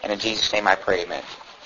And in Jesus' name I pray, amen.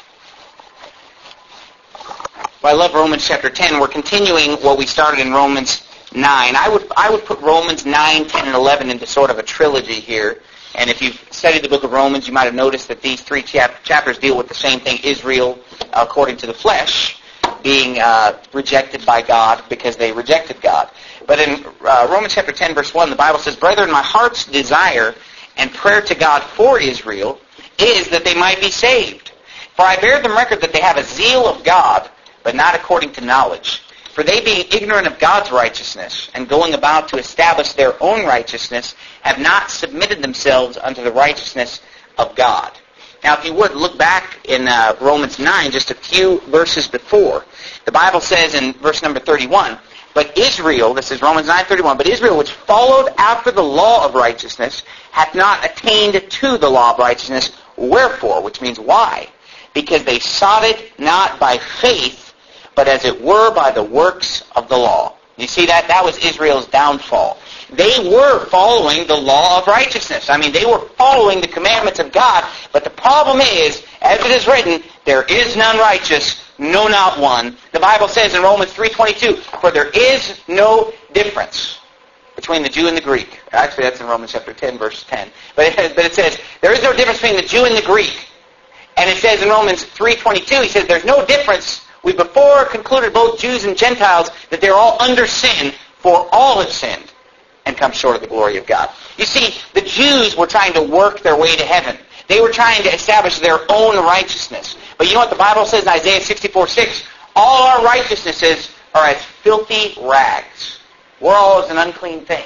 Well, I love Romans chapter 10. We're continuing what we started in Romans 9. I would put Romans 9, 10, and 11 into sort of a trilogy here. And if you've studied the book of Romans, you might have noticed that these three chapters deal with the same thing, Israel, according to the flesh, being rejected by God because they rejected God. But in Romans chapter 10, verse 1, the Bible says, "Brethren, my heart's desire and prayer to God for Israel is that they might be saved. For I bear them record that they have a zeal of God, but not according to knowledge. For they, being ignorant of God's righteousness, and going about to establish their own righteousness, have not submitted themselves unto the righteousness of God." Now, if you would, look back in Romans 9, just a few verses before. The Bible says in verse number 31, "But Israel," this is Romans 9:31, "But Israel, which followed after the law of righteousness, hath not attained to the law of righteousness. Wherefore," which means why? "Because they sought it not by faith, but as it were by the works of the law." You see that? That was Israel's downfall. They were following the law of righteousness. I mean, they were following the commandments of God, but the problem is, as it is written, "There is none righteous, no, not one." The Bible says in Romans 3:22, "For there is no difference between the Jew and the Greek." Actually, that's in Romans chapter 10, verse 10. But it says, "There is no difference between the Jew and the Greek." And it says in Romans 3:22, he says, "There's no difference. We before concluded, both Jews and Gentiles, that they're all under sin, for all have sinned and come short of the glory of God." You see, the Jews were trying to work their way to heaven. They were trying to establish their own righteousness. But you know what the Bible says in Isaiah 64:6? "All our righteousnesses are as filthy rags. We're all as an unclean thing.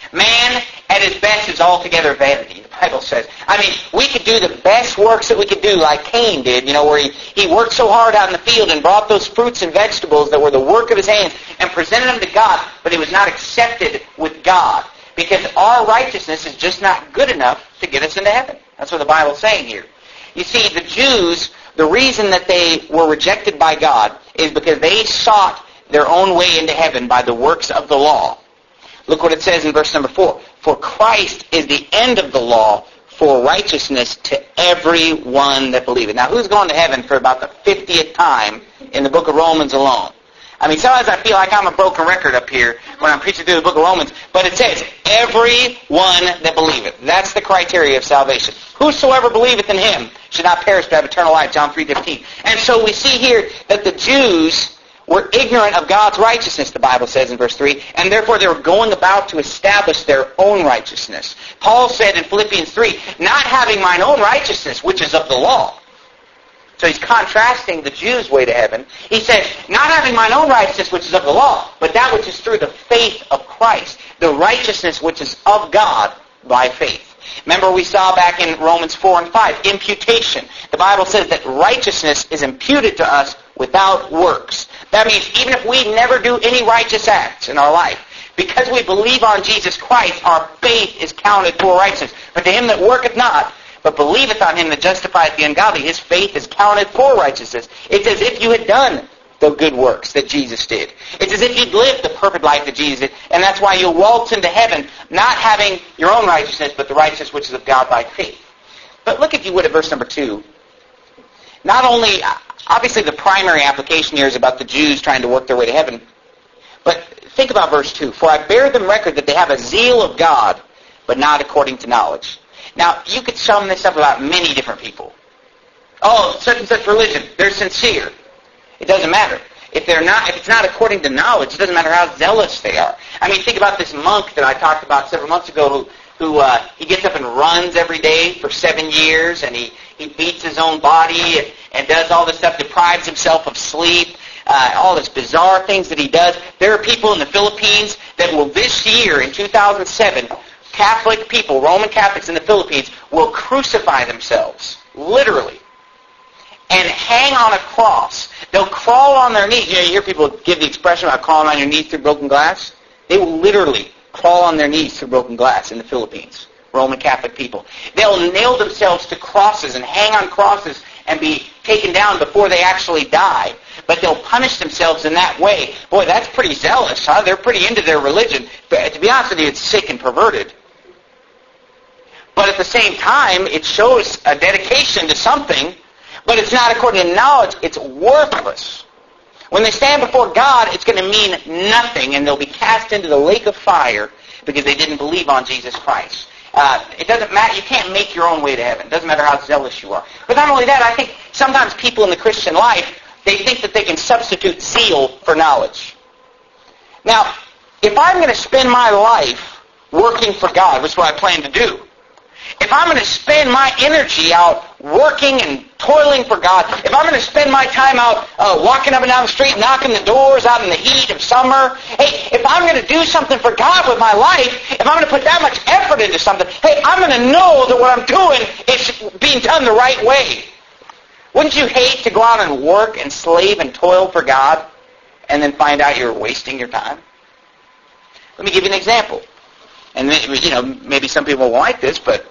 Man at his best is altogether vanity," the Bible says. I mean, we could do the best works that we could do, like Cain did, where he worked so hard out in the field and brought those fruits and vegetables that were the work of his hands and presented them to God, but it was not accepted with God because our righteousness is just not good enough to get us into heaven. That's what the Bible's saying here. You see, the Jews, the reason that they were rejected by God is because they sought their own way into heaven by the works of the law. Look what it says in verse number 4. "For Christ is the end of the law for righteousness to everyone that believeth." Now, who's going to heaven for about the 50th time in the book of Romans alone? I mean, sometimes I feel like I'm a broken record up here when I'm preaching through the book of Romans, but it says, "everyone that believeth." That's the criteria of salvation. "Whosoever believeth in him should not perish but have eternal life," John 3:15. And so we see here that the Jews were ignorant of God's righteousness, the Bible says in verse 3, and therefore they were going about to establish their own righteousness. Paul said in Philippians 3, "Not having mine own righteousness, which is of the law." So he's contrasting the Jews' way to heaven. He says, "Not having mine own righteousness, which is of the law, but that which is through the faith of Christ, the righteousness which is of God by faith." Remember we saw back in Romans 4 and 5, imputation. The Bible says that righteousness is imputed to us without works. That means even if we never do any righteous acts in our life, because we believe on Jesus Christ, our faith is counted for righteousness. But to him that worketh not, but believeth on him that justifieth the ungodly, his faith is counted for righteousness. It's as if you had done the good works that Jesus did. It's as if you'd lived the perfect life that Jesus did. And that's why you'll waltz into heaven not having your own righteousness, but the righteousness which is of God by faith. But look, if you would, at verse number 2. Not only, obviously the primary application here is about the Jews trying to work their way to heaven, but think about verse 2. "For I bear them record that they have a zeal of God, but not according to knowledge." Now, you could sum this up about many different people. Oh, such and such religion, they're sincere. It doesn't matter. If it's not according to knowledge, it doesn't matter how zealous they are. I mean, think about this monk that I talked about several months ago who he gets up and runs every day for 7 years, and he beats his own body and does all this stuff, deprives himself of sleep, all this bizarre things that he does. There are people in the Philippines that will this year, in 2007, Catholic people, Roman Catholics in the Philippines, will crucify themselves, literally, and hang on a cross. They'll crawl on their knees. You hear people give the expression about crawling on your knees through broken glass? They will literally crawl on their knees through broken glass in the Philippines, Roman Catholic people. They'll nail themselves to crosses and hang on crosses and be taken down before they actually die. But they'll punish themselves in that way. Boy, that's pretty zealous, huh? They're pretty into their religion. But to be honest with you, it's sick and perverted. But at the same time, it shows a dedication to something, but it's not according to knowledge. It's worthless. When they stand before God, it's going to mean nothing, and they'll be cast into the lake of fire because they didn't believe on Jesus Christ. It doesn't matter. You can't make your own way to heaven. It doesn't matter how zealous you are. But not only that, I think sometimes people in the Christian life, they think that they can substitute zeal for knowledge. Now, if I'm going to spend my life working for God, which is what I plan to do, if I'm going to spend my energy out working and toiling for God, if I'm going to spend my time out walking up and down the street, knocking the doors out in the heat of summer, hey, if I'm going to do something for God with my life, if I'm going to put that much effort into something, hey, I'm going to know that what I'm doing is being done the right way. Wouldn't you hate to go out and work and slave and toil for God and then find out you're wasting your time? Let me give you an example. And maybe some people won't like this, but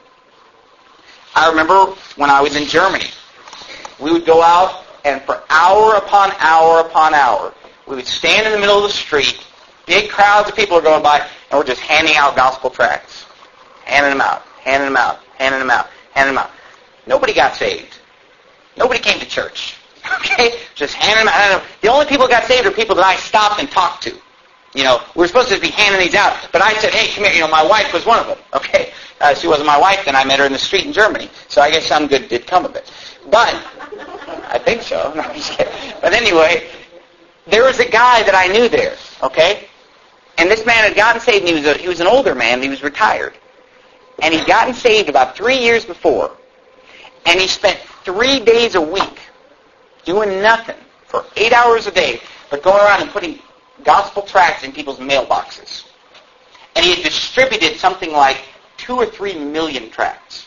I remember when I was in Germany, we would go out and for hour upon hour upon hour, we would stand in the middle of the street, big crowds of people are going by, and we're just handing out gospel tracts. Handing them out, handing them out, handing them out, handing them out. Nobody got saved. Nobody came to church. Okay? Just handing them out. The only people who got saved are people that I stopped and talked to. We're supposed to be handing these out, but I said, hey, come here. My wife was one of them. Okay? She wasn't my wife then. I met her in the street in Germany. So I guess some good did come of it. But, I think so. No, I'm just kidding. But anyway, there was a guy that I knew there. Okay? And this man had gotten saved, and he was an older man. He was retired. And he'd gotten saved about 3 years before. And he spent 3 days a week doing nothing for 8 hours a day, but going around and putting gospel tracts in people's mailboxes. And he had distributed something like 2 or 3 million tracts.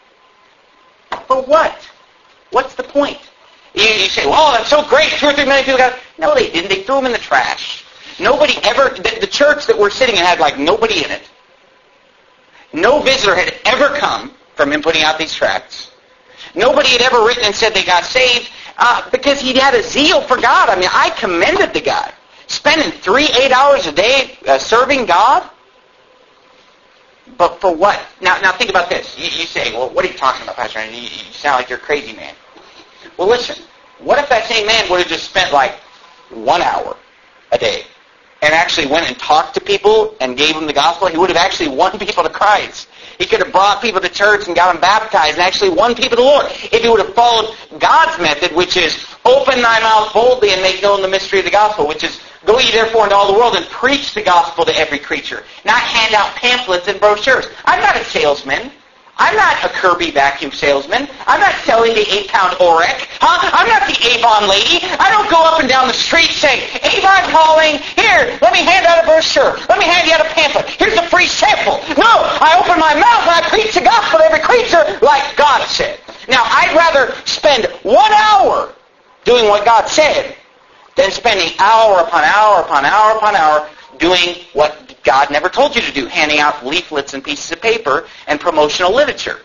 For what? What's the point? You say, well, that's so great. 2 or 3 million people got it. No, they didn't. They threw them in the trash. Nobody ever, the church that we're sitting in had like nobody in it. No visitor had ever come from him putting out these tracts. Nobody had ever written and said they got saved because he had a zeal for God. I mean, I commended the guy. Spending 8 hours a day serving God? But for what? Now think about this. You say, well, what are you talking about, Pastor? You sound like you're a crazy man. Well, listen. What if that same man would have just spent like 1 hour a day and actually went and talked to people and gave them the gospel? He would have actually won people to Christ. He could have brought people to church and got them baptized and actually won people to the Lord. If he would have followed God's method, which is open thy mouth boldly and make known the mystery of the gospel, which is go ye therefore into all the world and preach the gospel to every creature, not hand out pamphlets and brochures. I'm not a salesman. I'm not a Kirby vacuum salesman. I'm not selling the 8-pound Orec. I'm not the Avon lady. I don't go up and down the street saying, Avon calling, here, let me hand out a brochure. Let me hand you out a pamphlet. Here's a free sample. No, I open my mouth and I preach the gospel to every creature like God said. Now, I'd rather spend 1 hour doing what God said than spending hour upon hour upon hour upon hour doing what God never told you to do, handing out leaflets and pieces of paper and promotional literature.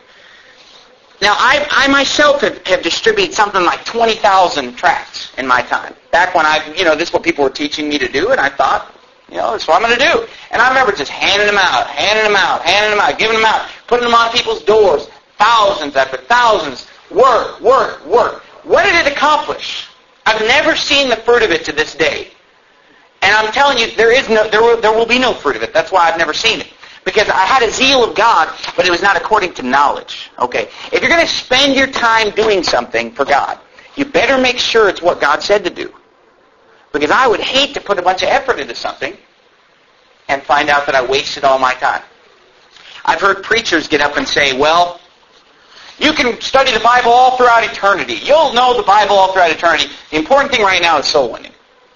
Now, I myself have distributed something like 20,000 tracts in my time. Back when this is what people were teaching me to do, and I thought, that's what I'm going to do. And I remember just handing them out, giving them out, putting them on people's doors, thousands after thousands. Work. What did it accomplish? I've never seen the fruit of it to this day. And I'm telling you, there will be no fruit of it. That's why I've never seen it. Because I had a zeal of God, but it was not according to knowledge. Okay? If you're going to spend your time doing something for God, you better make sure it's what God said to do. Because I would hate to put a bunch of effort into something and find out that I wasted all my time. I've heard preachers get up and say, well, you can study the Bible all throughout eternity. You'll know the Bible all throughout eternity. The important thing right now is soul winning.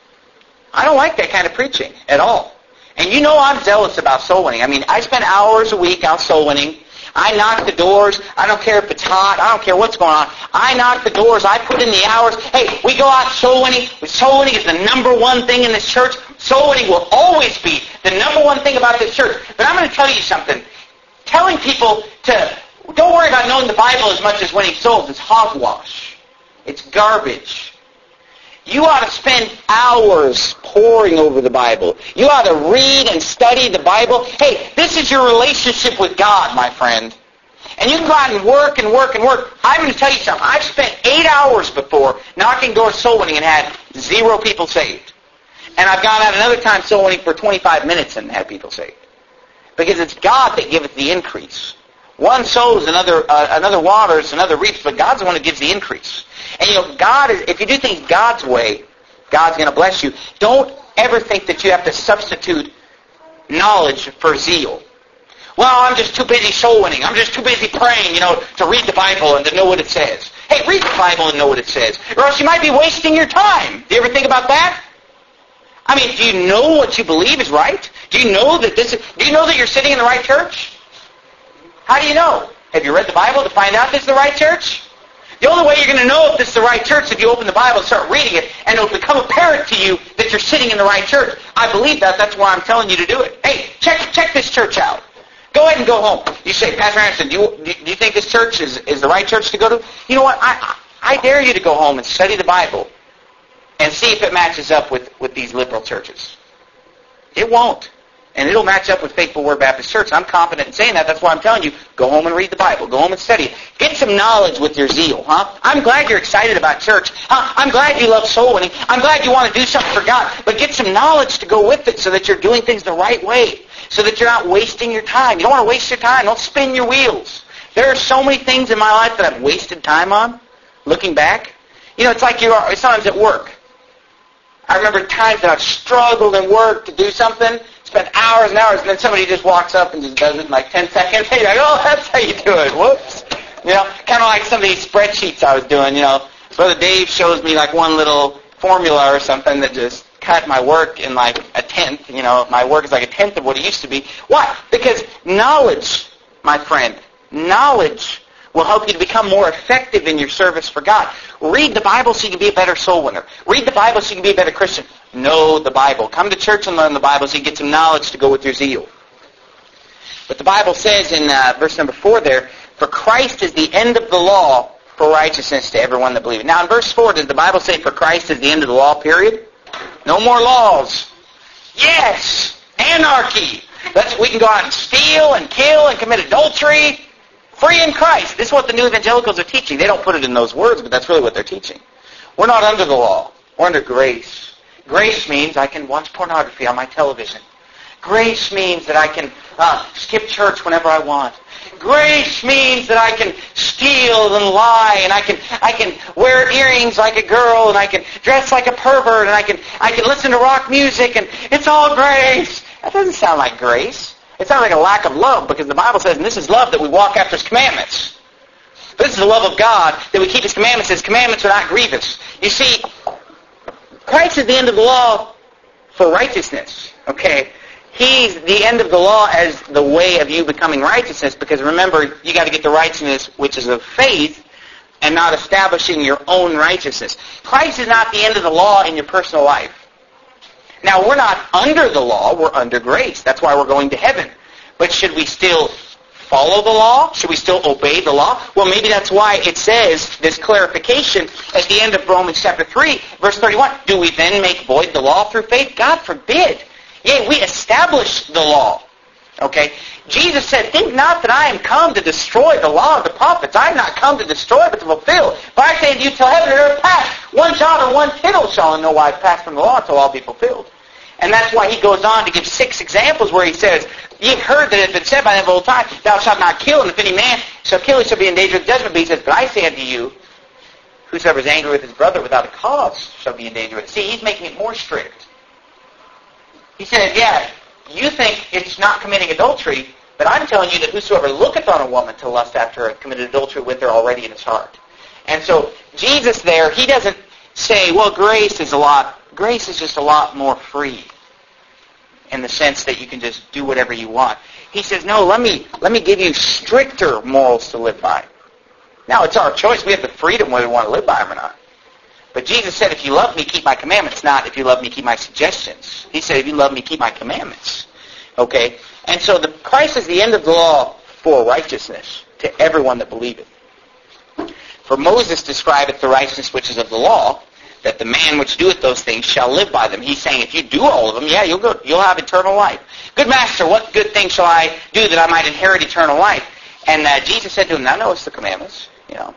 I don't like that kind of preaching at all. And I'm zealous about soul winning. I mean, I spend hours a week out soul winning. I knock the doors. I don't care if it's hot. I don't care what's going on. I knock the doors. I put in the hours. Hey, we go out soul winning. Soul winning is the number one thing in this church. Soul winning will always be the number one thing about this church. But I'm going to tell you something. Telling people to don't worry about knowing the Bible as much as winning souls is hogwash. It's garbage. You ought to spend hours poring over the Bible. You ought to read and study the Bible. Hey, this is your relationship with God, my friend. And you can go out and work and work and work. I'm going to tell you something. I've spent 8 hours before knocking doors soul winning and had 0 people saved. And I've gone out another time soul winning for 25 minutes and had people saved. Because it's God that giveth the increase. One sows, another waters, another reaps, but God's the one who gives the increase. And God is, if you do things God's way, God's going to bless you. Don't ever think that you have to substitute knowledge for zeal. Well, I'm just too busy soul winning. I'm just too busy praying, to read the Bible and to know what it says. Hey, read the Bible and know what it says. Or else you might be wasting your time. Do you ever think about that? I mean, do you know what you believe is right? Do you know that you're sitting in the right church? How do you know? Have you read the Bible to find out this is the right church? The only way you're going to know if this is the right church is if you open the Bible and start reading it, and it'll become apparent to you that you're sitting in the right church. I believe that. That's why I'm telling you to do it. Hey, check this church out. Go ahead and go home. You say, Pastor Anderson, do you think this church is the right church to go to? You know what? I dare you to go home and study the Bible and see if it matches up with these liberal churches. It won't. And it'll match up with Faithful Word Baptist Church. I'm confident in saying that. That's why I'm telling you, go home and read the Bible. Go home and study it. Get some knowledge with your zeal, huh? I'm glad you're excited about church. I'm glad you love soul winning. I'm glad you want to do something for God. But get some knowledge to go with it so that you're doing things the right way. So that you're not wasting your time. You don't want to waste your time. Don't spin your wheels. There are so many things in my life that I've wasted time on, looking back. It's like you are sometimes at work. I remember times that I've struggled in work to do something, spent hours and hours, and then somebody just walks up and just does it in like 10 seconds. Hey, like, oh, that's how you do it. Whoops. Kind of like some of these spreadsheets I was doing. Brother Dave shows me like one little formula or something that just cut my work in like a tenth. My work is like a tenth of what it used to be. Why? Because knowledge, my friend, knowledge will help you to become more effective in your service for God. Read the Bible so you can be a better soul winner. Read the Bible so you can be a better Christian. Know the Bible. Come to church and learn the Bible so you get some knowledge to go with your zeal. But the Bible says in verse number 4 there, for Christ is the end of the law for righteousness to everyone that believes. Now in verse 4, does the Bible say for Christ is the end of the law, period? No more laws. Yes! Anarchy! We can go out and steal and kill and commit adultery. Free in Christ. This is what the new evangelicals are teaching. They don't put it in those words, but that's really what they're teaching. We're not under the law. We're under grace. Grace means I can watch pornography on my television. Grace means that I can skip church whenever I want. Grace means that I can steal and lie, and I can wear earrings like a girl, and I can dress like a pervert, and I can listen to rock music, and it's all grace. That doesn't sound like grace. It sounds like a lack of love, because the Bible says, and this is love, that we walk after His commandments. This is the love of God, that we keep His commandments. His commandments are not grievous. You see, Christ is the end of the law for righteousness. Okay? He's the end of the law as the way of you becoming righteousness, because remember, you got to get the righteousness which is of faith and not establishing your own righteousness. Christ is not the end of the law in your personal life. Now, we're not under the law, we're under grace. That's why we're going to heaven. But should we still follow the law? Should we still obey the law? Well, maybe that's why it says this clarification at the end of Romans chapter 3, verse 31. Do we then make void the law through faith? God forbid. Yea, we establish the law. Okay? Jesus said, think not that I am come to destroy the law of the prophets. I have not come to destroy, but to fulfill. But I say to you, till heaven and earth pass, one jot or one tittle shall in no wise pass from the law until all be fulfilled. And that's why he goes on to give 6 examples where he says, you've heard that it has been said by them of old time, thou shalt not kill, and if any man shall kill, he shall be in danger of judgment. But he says, but I say unto you, whosoever is angry with his brother without a cause shall be in danger of it. See, he's making it more strict. He says, yeah, you think it's not committing adultery, but I'm telling you that whosoever looketh on a woman to lust after her hath committed adultery with her already in his heart. And so Jesus there, he doesn't say, well, grace is just a lot more free in the sense that you can just do whatever you want. He says, no, let me give you stricter morals to live by. Now, it's our choice. We have the freedom whether we want to live by them or not. But Jesus said, if you love me, keep my commandments, not if you love me, keep my suggestions. He said, if you love me, keep my commandments. Okay? And so Christ is the end of the law for righteousness to everyone that believeth. For Moses describeth the righteousness which is of the law, that the man which doeth those things shall live by them. He's saying, if you do all of them, yeah, you'll have eternal life. Good master, what good thing shall I do that I might inherit eternal life? And Jesus said to him, "Thou knowest the commandments."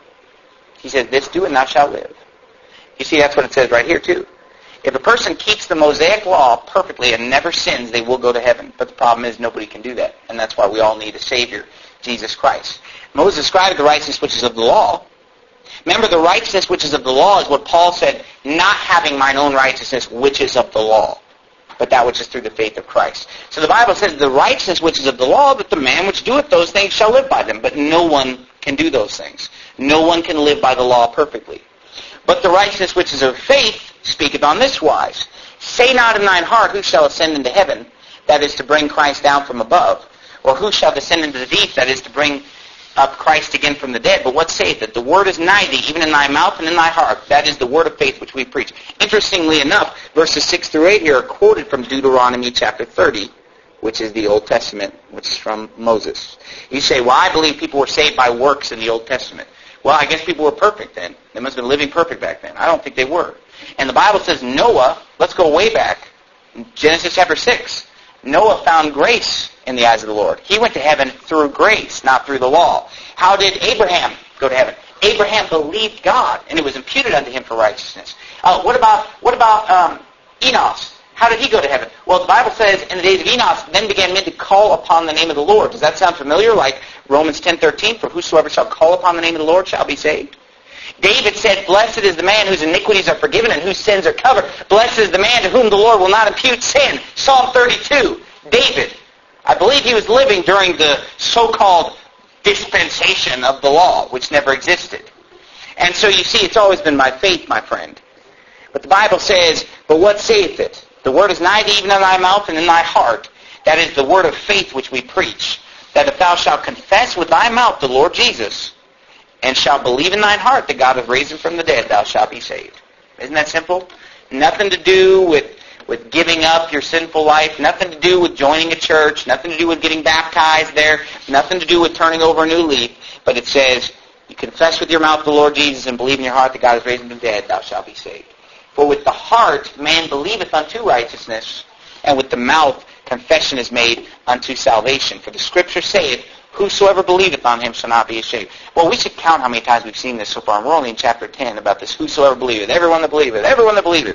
He said, "This do and thou shalt live." You see, that's what it says right here too. If a person keeps the Mosaic law perfectly and never sins, they will go to heaven. But the problem is nobody can do that. And that's why we all need a Savior, Jesus Christ. Moses described the righteousness which is of the law. Remember, the righteousness which is of the law is what Paul said, not having mine own righteousness which is of the law, but that which is through the faith of Christ. So the Bible says the righteousness which is of the law, that the man which doeth those things shall live by them. But no one can do those things. No one can live by the law perfectly. But the righteousness which is of faith speaketh on this wise. Say not in thine heart, who shall ascend into heaven, that is to bring Christ down from above, or who shall descend into the deep, that is to bring up Christ again from the dead. But what saith it? The word is nigh thee, even in thy mouth and in thy heart. That is the word of faith which we preach. Interestingly enough, verses 6 through 8 here are quoted from Deuteronomy chapter 30, which is the Old Testament, which is from Moses. You say, well, I believe people were saved by works in the Old Testament. Well, I guess people were perfect then. They must have been living perfect back then. I don't think they were. And the Bible says Noah, let's go way back, in Genesis chapter 6, Noah found grace in the eyes of the Lord. He went to heaven through grace, not through the law. How did Abraham go to heaven? Abraham believed God, and it was imputed unto him for righteousness. What about Enos? How did he go to heaven? Well, the Bible says, in the days of Enos, then began men to call upon the name of the Lord. Does that sound familiar? Like Romans 10:13, for whosoever shall call upon the name of the Lord shall be saved. David said, blessed is the man whose iniquities are forgiven and whose sins are covered. Blessed is the man to whom the Lord will not impute sin. Psalm 32, David. I believe he was living during the so-called dispensation of the law, which never existed. And so you see, it's always been by faith, my friend. But the Bible says, but what saith it? The word is nigh thee, even in thy mouth and in thy heart. That is the word of faith which we preach. That if thou shalt confess with thy mouth the Lord Jesus, and shalt believe in thine heart that God hath raised him from the dead, thou shalt be saved. Isn't that simple? Nothing to do with giving up your sinful life, nothing to do with joining a church, nothing to do with getting baptized there, nothing to do with turning over a new leaf, but it says, you confess with your mouth the Lord Jesus and believe in your heart that God hath raised him from the dead, thou shalt be saved. For with the heart man believeth unto righteousness, and with the mouth confession is made unto salvation. For the Scripture saith, whosoever believeth on him shall not be ashamed. Well, we should count how many times we've seen this so far. We're only in chapter 10 about this, whosoever believeth, everyone that believeth, everyone that believeth.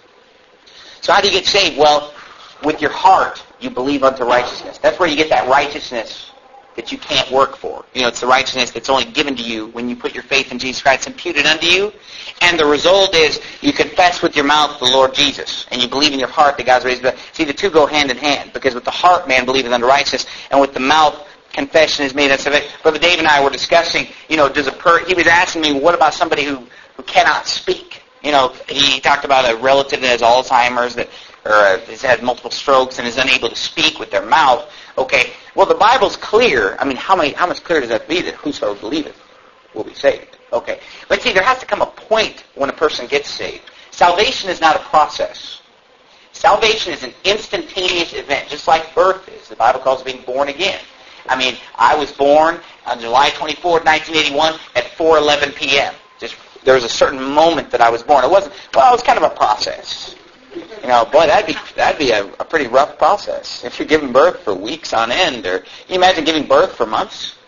So how do you get saved? Well, with your heart you believe unto righteousness. That's where you get that righteousness that you can't work for. It's the righteousness that's only given to you when you put your faith in Jesus Christ, imputed unto you. And the result is you confess with your mouth the Lord Jesus, and you believe in your heart that God's raised him. See, the two go hand in hand, because with the heart man believeth unto righteousness, and with the mouth confession is made unto salvation. Brother Dave and I were discussing, he was asking me, what about somebody who cannot speak? He talked about a relative that has Alzheimer's or has had multiple strokes and is unable to speak with their mouth. Okay, well, the Bible's clear. I mean, how much clearer does that be that whosoever believeth will be saved? Okay, but see, there has to come a point when a person gets saved. Salvation is not a process. Salvation is an instantaneous event, just like birth is. The Bible calls it being born again. I mean, I was born on July 24th, 1981 at 4:11 p.m. There was a certain moment that I was born. It was kind of a process. Boy, that'd be a pretty rough process. If you're giving birth for weeks on end, or can you imagine giving birth for months?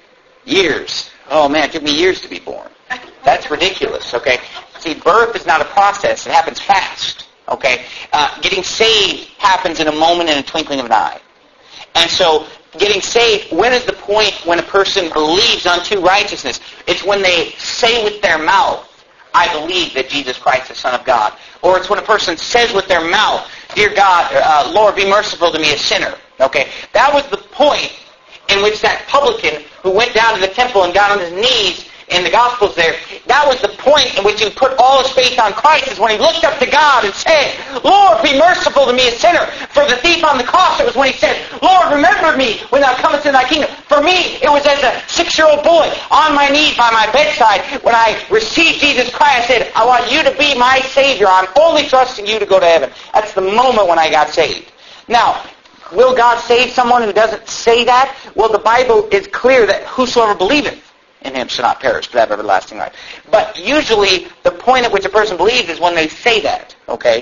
Years. Oh man, it took me years to be born. That's ridiculous, okay? See, birth is not a process. It happens fast, okay? Getting saved happens in a moment, in a twinkling of an eye. And so, getting saved, when is the point when a person believes unto righteousness? It's when they say with their mouth, I believe that Jesus Christ is the Son of God. Or it's when a person says with their mouth, Dear God, Lord, be merciful to me, a sinner. Okay? That was the point in which that publican who went down to the temple and got on his knees in the Gospels there, that was the point in which he put all his faith on Christ, is when he looked up to God and said, Lord, be merciful to me, a sinner. For the thief on the cross, it was when he said, Lord, remember me when thou comest in thy kingdom. For me, it was as a 6-year-old boy on my knees by my bedside when I received Jesus Christ. I said, I want you to be my Savior. I'm only trusting you to go to heaven. That's the moment when I got saved. Now, will God save someone who doesn't say that? Well, the Bible is clear that whosoever believeth in him shall not perish, but have everlasting life. But usually, the point at which a person believes is when they say that, okay?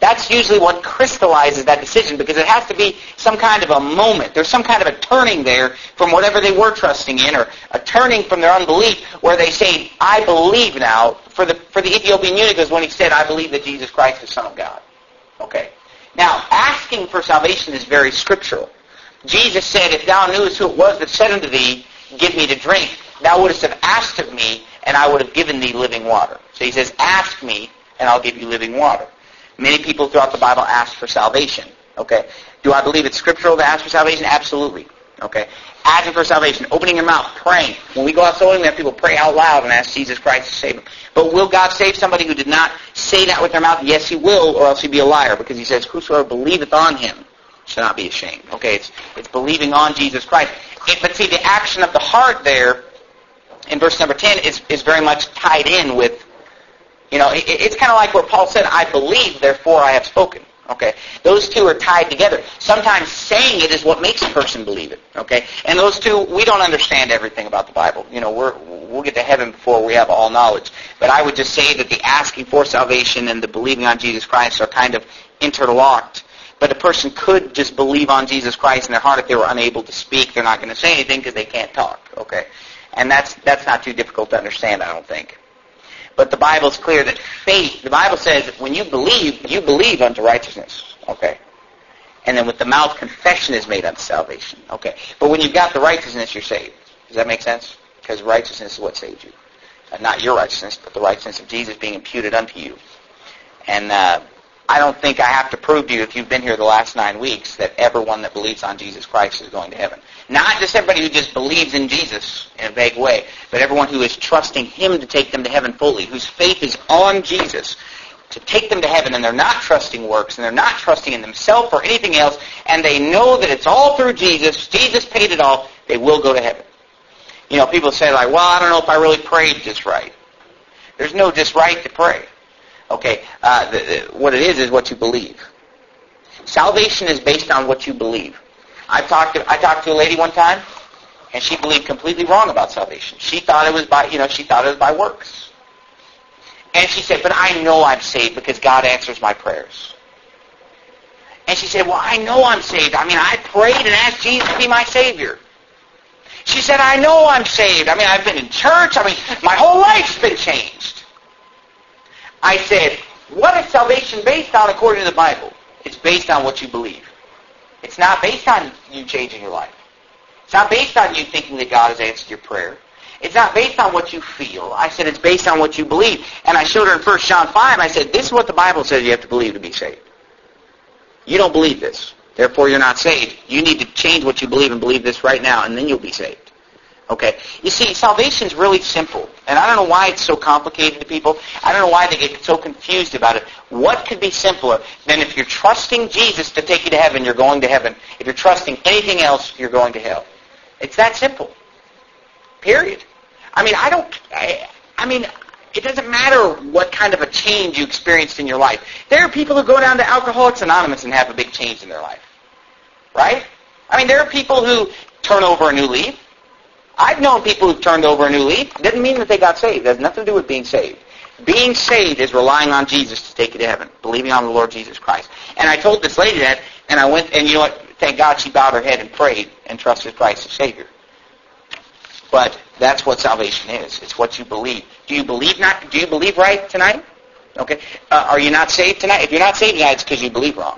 That's usually what crystallizes that decision, because it has to be some kind of a moment. There's some kind of a turning there from whatever they were trusting in, or a turning from their unbelief where they say, I believe now. For the Ethiopian eunuch was when he said, I believe that Jesus Christ is the Son of God. Okay. Now, asking for salvation is very scriptural. Jesus said, if thou knewest who it was that said unto thee, give me to drink, thou wouldst have asked of me, and I would have given thee living water. So he says, ask me, and I'll give you living water. Many people throughout the Bible ask for salvation. Okay. Do I believe it's scriptural to ask for salvation? Absolutely. Okay. Asking for salvation, opening your mouth, praying. When we go out sowing, we have people pray out loud and ask Jesus Christ to save them. But will God save somebody who did not say that with their mouth? Yes, He will, or else he'd be a liar, because He says, whosoever believeth on Him shall not be ashamed. Okay, it's believing on Jesus Christ. But see, the action of the heart there in verse number 10 is very much tied in with, it's kind of like where Paul said, I believe, therefore I have spoken. Okay, those two are tied together. Sometimes saying it is what makes a person believe it. Okay, and those two, we don't understand everything about the Bible. We'll get to heaven before we have all knowledge. But I would just say that the asking for salvation and the believing on Jesus Christ are kind of interlocked. But a person could just believe on Jesus Christ in their heart. If they were unable to speak, they're not going to say anything because they can't talk. Okay, and that's not too difficult to understand, I don't think. But the Bible's clear that faith, the Bible says that when you believe unto righteousness. Okay. And then with the mouth, confession is made unto salvation. Okay. But when you've got the righteousness, you're saved. Does that make sense? Because righteousness is what saved you. Not your righteousness, but the righteousness of Jesus being imputed unto you. And I don't think I have to prove to you, if you've been here the last 9 weeks, that everyone that believes on Jesus Christ is going to heaven. Not just everybody who just believes in Jesus in a vague way, but everyone who is trusting Him to take them to heaven fully, whose faith is on Jesus to take them to heaven, and they're not trusting works, and they're not trusting in themselves or anything else, and they know that it's all through Jesus. Jesus paid it all. They will go to heaven. People say, like, well, I don't know if I really prayed just right. There's no just right to pray. Okay, what it is what you believe. Salvation is based on what you believe. I talked to a lady one time, and she believed completely wrong about salvation. She thought it was by works. And she said, but I know I'm saved because God answers my prayers. And she said, well, I know I'm saved. I prayed and asked Jesus to be my Savior. She said, I know I'm saved. I've been in church. My whole life's been changed. I said, what is salvation based on according to the Bible? It's based on what you believe. It's not based on you changing your life. It's not based on you thinking that God has answered your prayer. It's not based on what you feel. I said it's based on what you believe. And I showed her in 1 John 5, I said, this is what the Bible says you have to believe to be saved. You don't believe this. Therefore, you're not saved. You need to change what you believe and believe this right now, and then you'll be saved. Okay? You see, salvation's really simple. And I don't know why it's so complicated to people. I don't know why they get so confused about it. What could be simpler than if you're trusting Jesus to take you to heaven, you're going to heaven. If you're trusting anything else, you're going to hell. It's that simple. Period. It doesn't matter what kind of a change you experienced in your life. There are people who go down to Alcoholics Anonymous and have a big change in their life. Right? There are people who turn over a new leaf. I've known people who've turned over a new leaf. It doesn't mean that they got saved. It has nothing to do with being saved. Being saved is relying on Jesus to take you to heaven, believing on the Lord Jesus Christ. And I told this lady that, and I went, and you know what? Thank God she bowed her head and prayed and trusted Christ as Savior. But that's what salvation is. It's what you believe. Do you believe right tonight? Okay. Are you not saved tonight? If you're not saved tonight, it's because you believe wrong.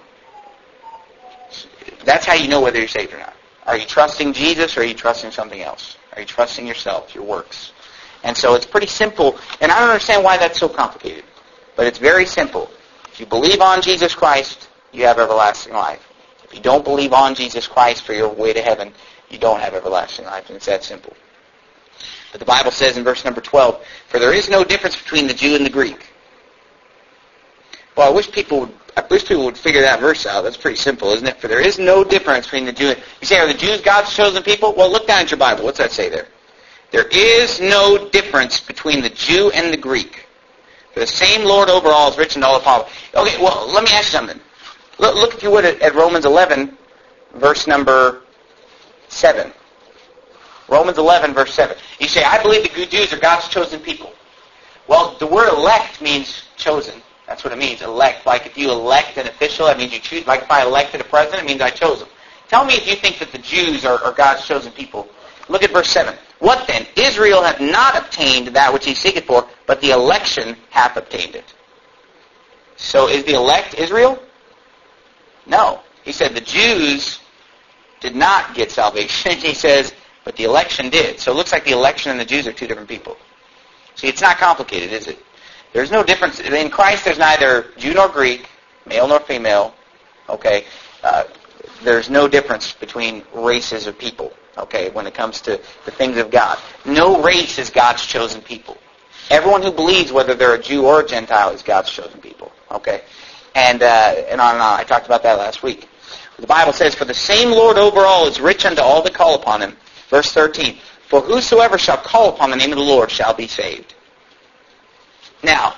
That's how you know whether you're saved or not. Are you trusting Jesus or are you trusting something else? Are you trusting yourself, your works? And so it's pretty simple. And I don't understand why that's so complicated. But it's very simple. If you believe on Jesus Christ, you have everlasting life. If you don't believe on Jesus Christ for your way to heaven, you don't have everlasting life. And it's that simple. But the Bible says in verse number 12, for there is no difference between the Jew and the Greek. Well, I wish people would figure that verse out. That's pretty simple, isn't it? For there is no difference between the Jew and... You say, are the Jews God's chosen people? Well, look down at your Bible. What's that say there? There is no difference between the Jew and the Greek. For the same Lord over all is rich in all the power. Okay, well, let me ask you something. Look if you would, at Romans 11, verse number 7. Romans 11, verse 7. You say, I believe the Jews are God's chosen people. Well, the word elect means chosen. That's what it means, elect. Like if you elect an official, that means you choose. Like if I elected a president, it means I chose him. Tell me if you think that the Jews are God's chosen people. Look at verse 7. What then? Israel hath not obtained that which he seeketh for, but the election hath obtained it. So is the elect Israel? No. He said the Jews did not get salvation. He says, but the election did. So it looks like the election and the Jews are two different people. See, it's not complicated, is it? There's no difference. In Christ, there's neither Jew nor Greek, male nor female. Okay? There's no difference between races of people, okay, when it comes to the things of God. No race is God's chosen people. Everyone who believes, whether they're a Jew or a Gentile, is God's chosen people, okay? And on and on. I talked about that last week. The Bible says, for the same Lord over all is rich unto all that call upon him. Verse 13, for whosoever shall call upon the name of the Lord shall be saved. Now,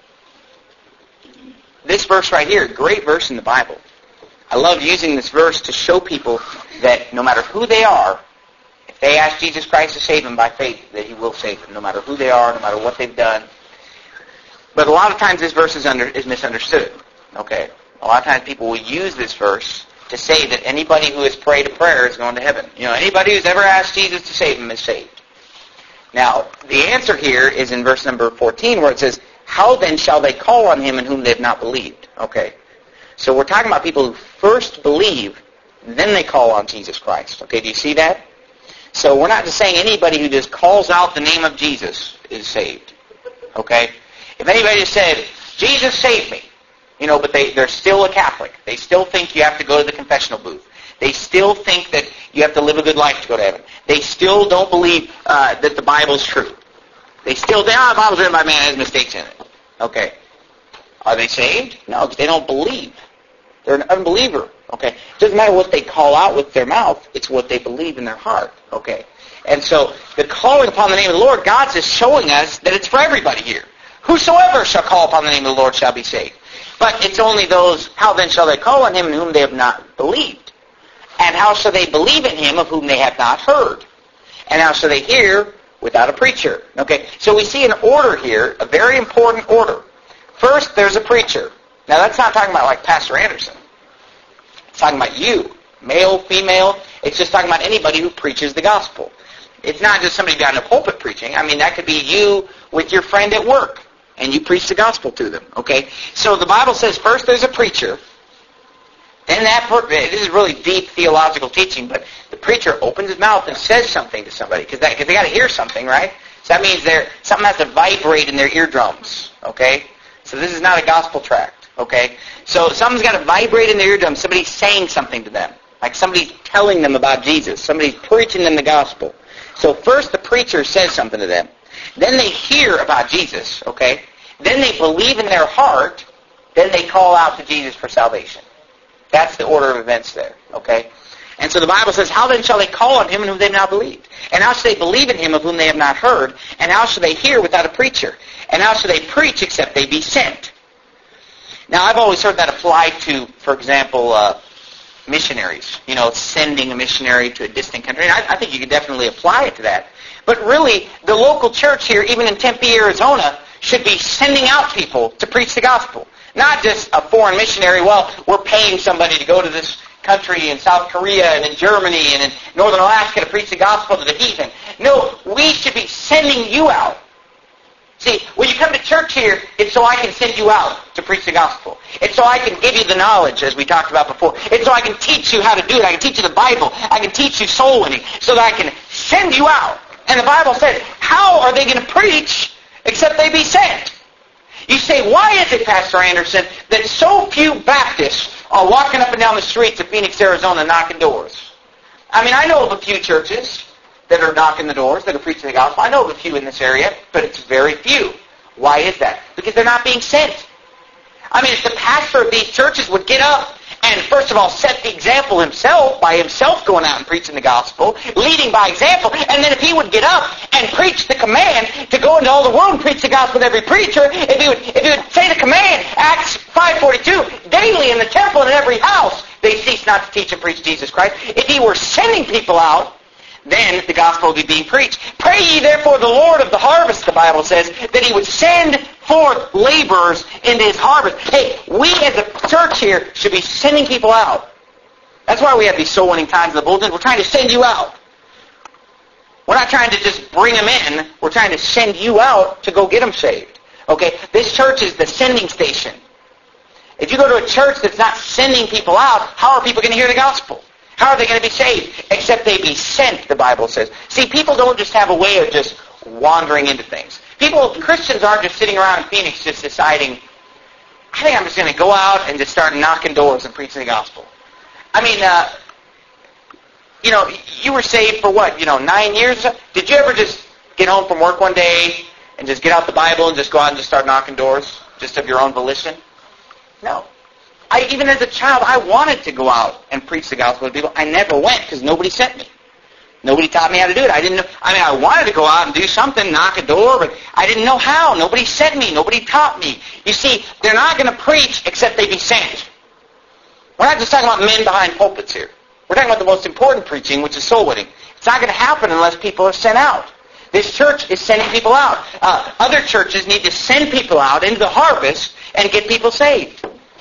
this verse right here, great verse in the Bible. I love using this verse to show people that no matter who they are, if they ask Jesus Christ to save them by faith, that he will save them, no matter who they are, no matter what they've done. But a lot of times this verse is misunderstood. Okay? A lot of times people will use this verse to say that anybody who has prayed a prayer is going to heaven. You know, anybody who's ever asked Jesus to save them is saved. Now, the answer here is in verse number 14 where it says, how then shall they call on him in whom they have not believed? Okay. So we're talking about people who first believe, then they call on Jesus Christ. Okay, do you see that? So we're not just saying anybody who just calls out the name of Jesus is saved. Okay? If anybody just said, Jesus saved me, you know, but they're still a Catholic. They still think you have to go to the confessional booth. They still think that you have to live a good life to go to heaven. They still don't believe that the Bible's true. They still think, the Bible's written by man, has mistakes in it. Okay. Are they saved? No, because they don't believe. They're an unbeliever. Okay. It doesn't matter what they call out with their mouth. It's what they believe in their heart. Okay. And so the calling upon the name of the Lord, God's just showing us that it's for everybody here. Whosoever shall call upon the name of the Lord shall be saved. But it's only those, how then shall they call on him in whom they have not believed? And how shall they believe in him of whom they have not heard? And how shall they hear without a preacher? Okay. So we see an order here, a very important order. First, there's a preacher. Now, that's not talking about like Pastor Anderson. It's talking about you, male, female. It's just talking about anybody who preaches the gospel. It's not just somebody down in a pulpit preaching. I mean, that could be you with your friend at work, and you preach the gospel to them. Okay? So the Bible says first there's a preacher. Then this is really deep theological teaching, but the preacher opens his mouth and says something to somebody, because they got to hear something, right? So that means something has to vibrate in their eardrums. Okay? So this is not a gospel tract. Okay? So something's got to vibrate in their eardrums. Somebody's saying something to them. Like somebody's telling them about Jesus. Somebody's preaching them the gospel. So first the preacher says something to them. Then they hear about Jesus. Okay? Then they believe in their heart. Then they call out to Jesus for salvation. That's the order of events there. Okay? And so the Bible says, how then shall they call on him in whom they have not believed? And how shall they believe in him of whom they have not heard? And how shall they hear without a preacher? And how shall they preach except they be sent? Now, I've always heard that applied to, for example, missionaries. You know, sending a missionary to a distant country. And I think you could definitely apply it to that. But really, the local church here, even in Tempe, Arizona, should be sending out people to preach the gospel. Not just a foreign missionary. Well, we're paying somebody to go to this country in South Korea and in Germany and in Northern Alaska to preach the gospel to the heathen. No, we should be sending you out. See, when you come to church here, it's so I can send you out to preach the gospel. It's so I can give you the knowledge, as we talked about before. It's so I can teach you how to do it. I can teach you the Bible. I can teach you soul winning so that I can send you out. And the Bible says, how are they going to preach except they be sent? You say, why is it, Pastor Anderson, that so few Baptists are walking up and down the streets of Phoenix, Arizona knocking doors? I mean, I know of a few churches that are knocking the doors, that are preaching the gospel. I know of a few in this area, but it's very few. Why is that? Because they're not being sent. I mean, if the pastor of these churches would get up and, first of all, set the example himself, by himself going out and preaching the gospel, leading by example, and then if he would get up and preach the command to go into all the world and preach the gospel to every preacher, if he would say the command, Acts 5:42, daily in the temple and in every house, they cease not to teach and preach Jesus Christ. If he were sending people out, then the gospel would be being preached. Pray ye therefore the Lord of the harvest, the Bible says, that he would send forth laborers into his harvest. Hey, we as a church here should be sending people out. That's why we have these soul winning times in the bulletin. We're trying to send you out. We're not trying to just bring them in. We're trying to send you out to go get them saved. Okay? This church is the sending station. If you go to a church that's not sending people out, how are people going to hear the gospel? How are they going to be saved? Except they be sent, the Bible says. See, people don't just have a way of just wandering into things. Christians aren't just sitting around in Phoenix just deciding, I think I'm just going to go out and just start knocking doors and preaching the gospel. I mean, you were saved for what, 9 years? Did you ever just get home from work one day and just get out the Bible and just go out and just start knocking doors, just of your own volition? No. Even as a child, I wanted to go out and preach the gospel to people. I never went because nobody sent me. Nobody taught me how to do it. I didn't know. I wanted to go out and do something, knock a door, but I didn't know how. Nobody sent me. Nobody taught me. You see, they're not going to preach except they be sent. We're not just talking about men behind pulpits here. We're talking about the most important preaching, which is soul winning. It's not going to happen unless people are sent out. This church is sending people out. Other churches need to send people out into the harvest and get people saved.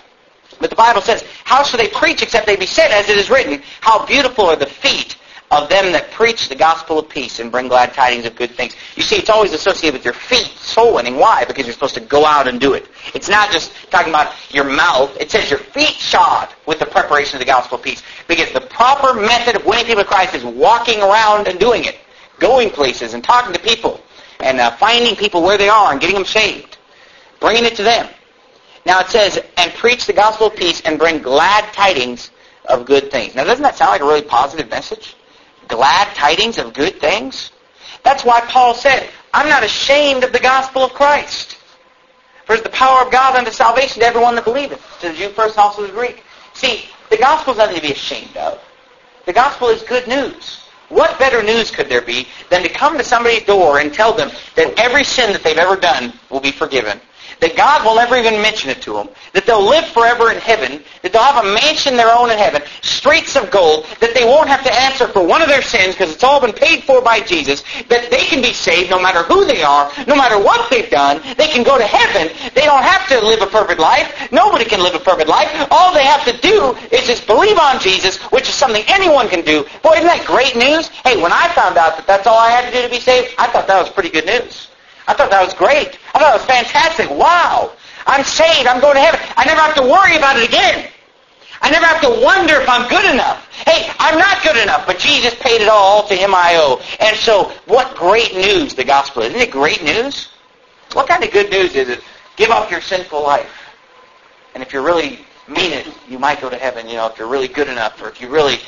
But the Bible says, how shall they preach except they be sent? As it is written, how beautiful are the feet of them that preach the gospel of peace and bring glad tidings of good things. You see, it's always associated with your feet, soul winning. Why? Because you're supposed to go out and do it. It's not just talking about your mouth. It says your feet shod with the preparation of the gospel of peace. Because the proper method of winning people to Christ is walking around and doing it. Going places and talking to people. And finding people where they are and getting them saved. Bringing it to them. Now it says, and preach the gospel of peace and bring glad tidings of good things. Now doesn't that sound like a really positive message? Glad tidings of good things? That's why Paul said, I'm not ashamed of the gospel of Christ. For it's the power of God unto salvation to everyone that believeth, to the Jew first and also to the Greek. See, the gospel is nothing to be ashamed of. The gospel is good news. What better news could there be than to come to somebody's door and tell them that every sin that they've ever done will be forgiven? That God will never even mention it to them. That they'll live forever in heaven. That they'll have a mansion their own in heaven. Streets of gold. That they won't have to answer for one of their sins because it's all been paid for by Jesus. That they can be saved no matter who they are. No matter what they've done. They can go to heaven. They don't have to live a perfect life. Nobody can live a perfect life. All they have to do is just believe on Jesus, which is something anyone can do. Boy, isn't that great news? Hey, when I found out that that's all I had to do to be saved, I thought that was pretty good news. I thought that was great. I thought it was fantastic. Wow. I'm saved. I'm going to heaven. I never have to worry about it again. I never have to wonder if I'm good enough. Hey, I'm not good enough, but Jesus paid it all to him I owe. And so, what great news the gospel is. Isn't it great news? What kind of good news is it? Give up your sinful life. And if you really mean it, you might go to heaven, if you're really good enough, or if you really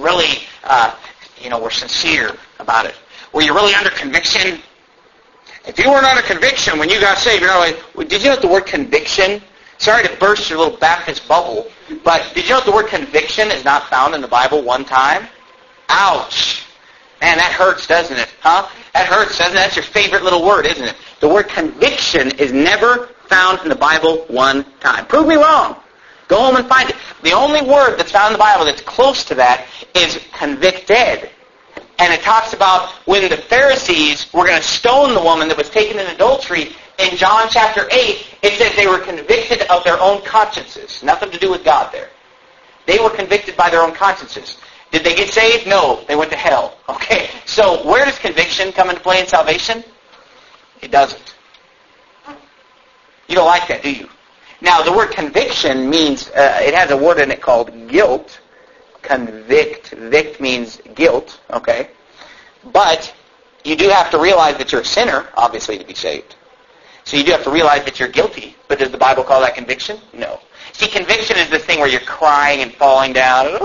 were sincere about it. Were you really under conviction? If you weren't under conviction when you got saved, did you know the word conviction? Sorry to burst your little Baptist bubble, but did you know the word conviction is not found in the Bible one time? Ouch. Man, that hurts, doesn't it? Huh? That hurts, doesn't it? That's your favorite little word, isn't it? The word conviction is never found in the Bible one time. Prove me wrong. Go home and find it. The only word that's found in the Bible that's close to that is convicted. And it talks about when the Pharisees were going to stone the woman that was taken in adultery. In John chapter 8, it says they were convicted of their own consciences. Nothing to do with God there. They were convicted by their own consciences. Did they get saved? No. They went to hell. Okay. So where does conviction come into play in salvation? It doesn't. You don't like that, do you? Now, the word conviction means, it has a word in it called guilt. Convict. Vict means guilt, okay? But you do have to realize that you're a sinner, obviously, to be saved. So you do have to realize that you're guilty. But does the Bible call that conviction? No. See, conviction is this thing where you're crying and falling down. And,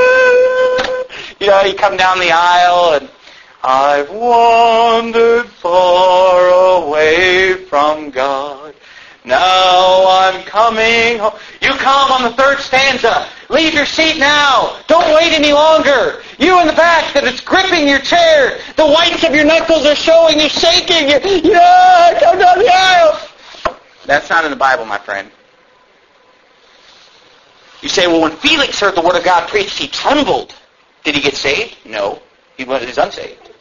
you come down the aisle and, I've wandered far away from God. Now I'm coming home. You come on the third stanza. Leave your seat now. Don't wait any longer. You in the back that is gripping your chair. The whites of your knuckles are showing. You're shaking. Come down the aisle. That's not in the Bible, my friend. You say, well, when Felix heard the word of God preached, he trembled. Did he get saved? No. He was unsaved.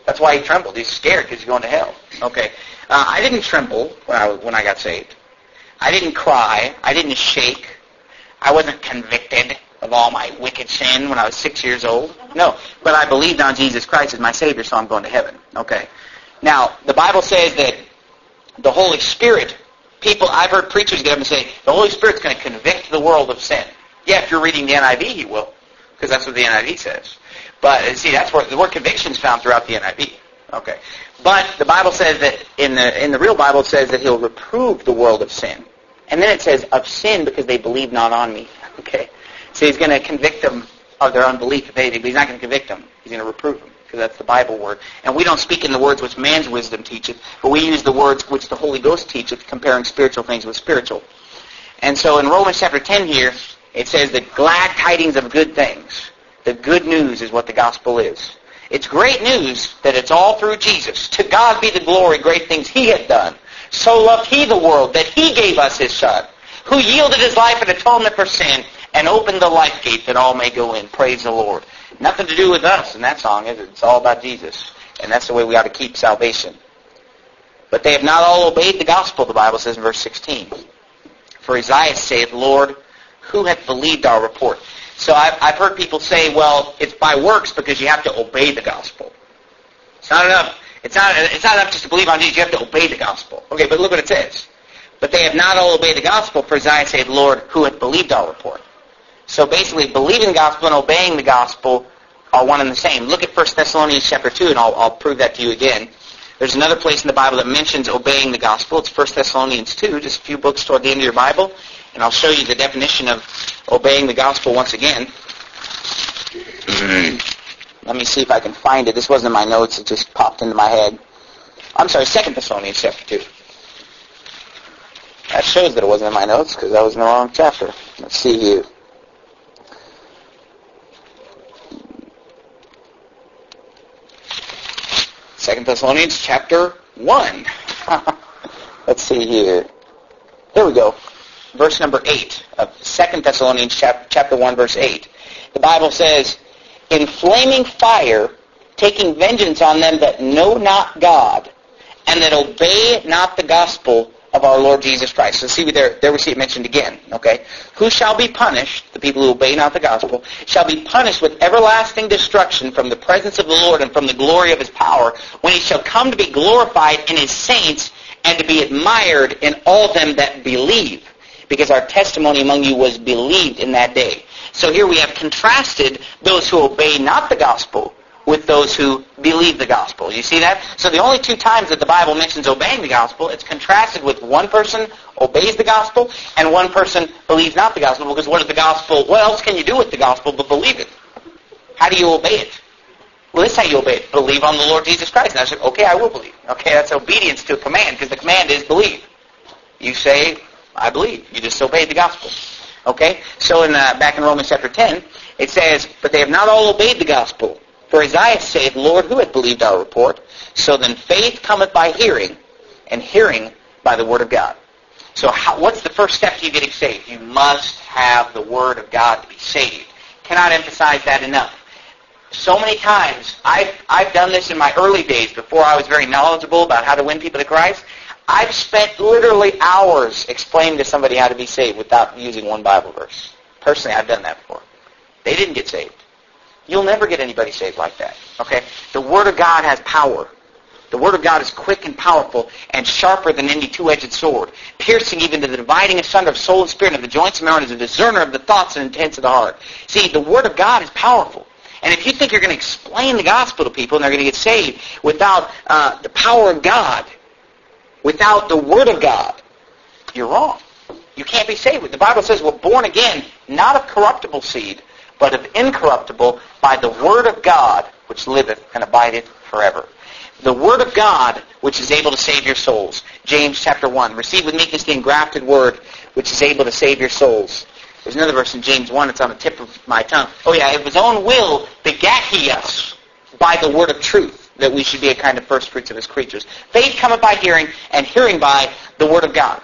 That's why he trembled. He's scared because he's going to hell. Okay. I didn't tremble when I got saved. I didn't cry. I didn't shake. I wasn't convicted of all my wicked sin when I was 6 years old. No. But I believed on Jesus Christ as my Savior, so I'm going to heaven. Okay. Now, the Bible says that the Holy Spirit, I've heard preachers get up and say, the Holy Spirit's going to convict the world of sin. Yeah, if you're reading the NIV, he will, because that's what the NIV says. But, see, that's where the word conviction is found throughout the NIV. Okay. But the Bible says that, in the real Bible, it says that he'll reprove the world of sin. And then it says, of sin because they believe not on me. Okay. So he's going to convict them of their unbelief, but he's not going to convict them. He's going to reprove them, because that's the Bible word. And we don't speak in the words which man's wisdom teacheth, but we use the words which the Holy Ghost teacheth, comparing spiritual things with spiritual. And so in Romans chapter 10 here, it says that glad tidings of good things. The good news is what the gospel is. It's great news that it's all through Jesus. To God be the glory, great things he hath done. So loved he the world that he gave us his Son, who yielded his life in atonement for sin and opened the life gate that all may go in. Praise the Lord. Nothing to do with us in that song, is it? It's all about Jesus. And that's the way we ought to keep salvation. But they have not all obeyed the gospel, the Bible says in verse 16. For Isaiah saith, Lord, who hath believed our report? So I've heard people say, well, it's by works because you have to obey the gospel. It's not enough. It's not enough just to believe on Jesus. You have to obey the gospel. Okay, but look what it says. But they have not all obeyed the gospel, for Isaiah saith, Lord, who hath believed our report? So basically, believing the gospel and obeying the gospel are one and the same. Look at 1 Thessalonians chapter 2, and I'll prove that to you again. There's another place in the Bible that mentions obeying the gospel. It's 1 Thessalonians 2, just a few books toward the end of your Bible. And I'll show you the definition of obeying the gospel once again. Let me see if I can find it. This wasn't in my notes. It just popped into my head. I'm sorry, 2 Thessalonians chapter 2. That shows that it wasn't in my notes because I was in the wrong chapter. Let's see here. Second Thessalonians chapter 1. Let's see here. Here we go. Verse number 8 of 2 Thessalonians chapter 1, verse 8. The Bible says, in flaming fire, taking vengeance on them that know not God, and that obey not the gospel of our Lord Jesus Christ. So see, there we see it mentioned again. Okay, who shall be punished, the people who obey not the gospel, shall be punished with everlasting destruction from the presence of the Lord and from the glory of his power, when he shall come to be glorified in his saints and to be admired in all them that believe. Because our testimony among you was believed in that day. So here we have contrasted those who obey not the gospel with those who believe the gospel. You see that? So the only two times that the Bible mentions obeying the gospel, it's contrasted with one person obeys the gospel and one person believes not the gospel. Because what is the gospel? What else can you do with the gospel but believe it? How do you obey it? Well, this is how you obey it. Believe on the Lord Jesus Christ. And I said, okay, I will believe. Okay, that's obedience to a command, because the command is believe. You say, I believe. You just obeyed the gospel. Okay? So back in Romans chapter 10, it says, but they have not all obeyed the gospel. For Isaiah saith, Lord, who hath believed our report? So then faith cometh by hearing, and hearing by the word of God. So what's the first step to you getting saved? You must have the word of God to be saved. Cannot emphasize that enough. So many times, I've done this in my early days before I was very knowledgeable about how to win people to Christ. I've spent literally hours explaining to somebody how to be saved without using one Bible verse. Personally, I've done that before. They didn't get saved. You'll never get anybody saved like that. Okay? The Word of God has power. The Word of God is quick and powerful and sharper than any two-edged sword, piercing even to the dividing asunder of soul and spirit, and of the joints and marrow, and is a discerner of the thoughts and intents of the heart. See, the Word of God is powerful. And if you think you're going to explain the gospel to people and they're going to get saved without the power of God, without the Word of God, you're wrong. You can't be saved. The Bible says we're born again, not of corruptible seed, but of incorruptible, by the Word of God, which liveth and abideth forever. The Word of God, which is able to save your souls. James chapter 1. Receive with meekness the engrafted Word, which is able to save your souls. There's another verse in James 1. It's on the tip of my tongue. Oh yeah, of his own will begat he us by the word of truth, that we should be a kind of first fruits of his creatures. Faith cometh by hearing, and hearing by the word of God.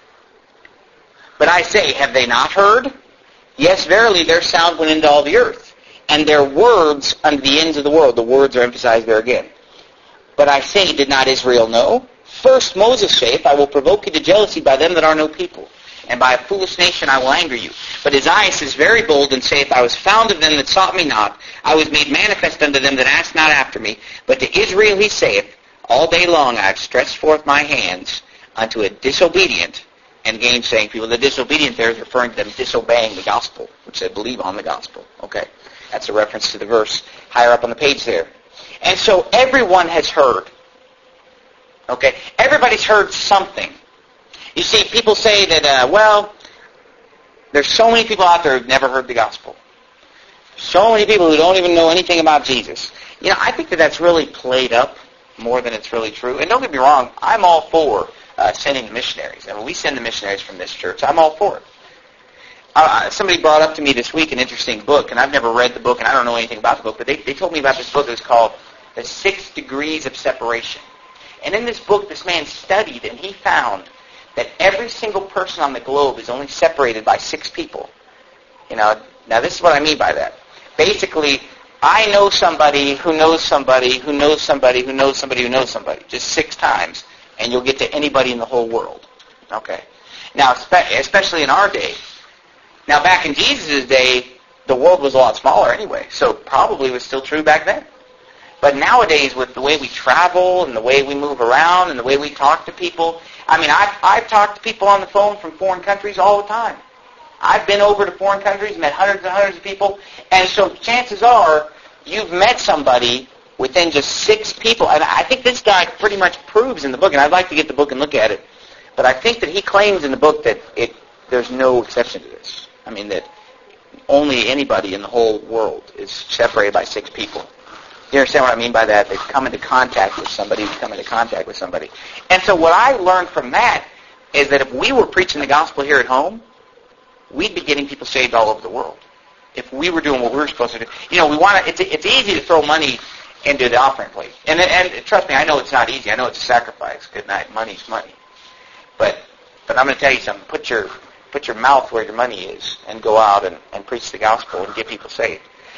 But I say, have they not heard? Yes, verily, their sound went into all the earth, and their words unto the ends of the world. The words are emphasized there again. But I say, did not Israel know? First Moses saith, I will provoke you to jealousy by them that are no people, and by a foolish nation I will anger you. But Isaiah is very bold, and saith, I was found of them that sought me not. I was made manifest unto them that asked not after me. But to Israel he saith, all day long I have stretched forth my hands unto a disobedient and gainsaying people. The disobedient there is referring to them disobeying the gospel, which they believe on the gospel. Okay, that's a reference to the verse higher up on the page there. And so everyone has heard. Okay, everybody's heard something. You see, people say that, there's so many people out there who've never heard the gospel. So many people who don't even know anything about Jesus. You know, I think that that's really played up more than it's really true. And don't get me wrong, I'm all for sending the missionaries. I mean, we send the missionaries from this church. I'm all for it. Somebody brought up to me this week an interesting book, and I've never read the book, and I don't know anything about the book, but they told me about this book. It was called The 6 Degrees of Separation. And in this book, this man studied, and he found that every single person on the globe is only separated by 6 people. You know, now this is what I mean by that. Basically, I know somebody who knows somebody who knows somebody who knows somebody who knows somebody, just 6 times, and you'll get to anybody in the whole world. Okay. Now, especially in our day. Now, back in Jesus' day, the world was a lot smaller anyway, so probably it was still true back then. But nowadays, with the way we travel and the way we move around and the way we talk to people, I mean, I've talked to people on the phone from foreign countries all the time. I've been over to foreign countries, met hundreds and hundreds of people, and so chances are you've met somebody within just 6 people. And I think this guy pretty much proves in the book, and I'd like to get the book and look at it, but I think that he claims in the book that there's no exception to this. I mean, that only anybody in the whole world is separated by 6 people. You understand what I mean by that? They've come into contact with somebody who's come into contact with somebody. And so what I learned from that is that if we were preaching the gospel here at home, we'd be getting people saved all over the world. If we were doing what we were supposed to do. You know, we want to. It's easy to throw money into the offering plate. And trust me, I know it's not easy. I know it's a sacrifice. Good night. Money's money. But I'm going to tell you something. Put your mouth where your money is and go out and preach the gospel and get people saved.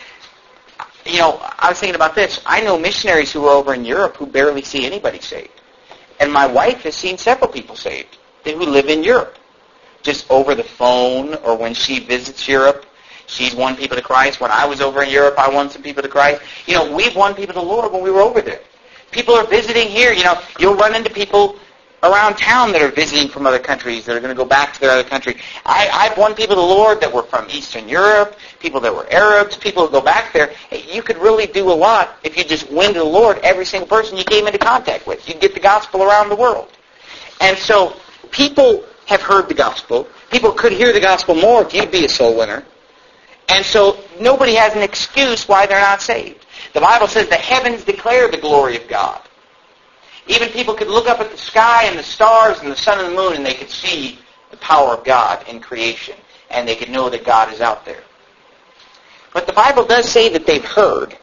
You know, I was thinking about this. I know missionaries who are over in Europe who barely see anybody saved. And my wife has seen several people saved who live in Europe. Just over the phone or when she visits Europe, she's won people to Christ. When I was over in Europe, I won some people to Christ. You know, we've won people to the Lord when we were over there. People are visiting here. You know, you'll run into people around town that are visiting from other countries that are going to go back to their other country. I've won people to the Lord that were from Eastern Europe, people that were Arabs, people who go back there. You could really do a lot if you just win to the Lord every single person you came into contact with. You'd get the gospel around the world. And so people have heard the gospel. People could hear the gospel more if you'd be a soul winner. And so nobody has an excuse why they're not saved. The Bible says the heavens declare the glory of God. Even people could look up at the sky and the stars and the sun and the moon and they could see the power of God in creation. And they could know that God is out there. But the Bible does say that they've heard.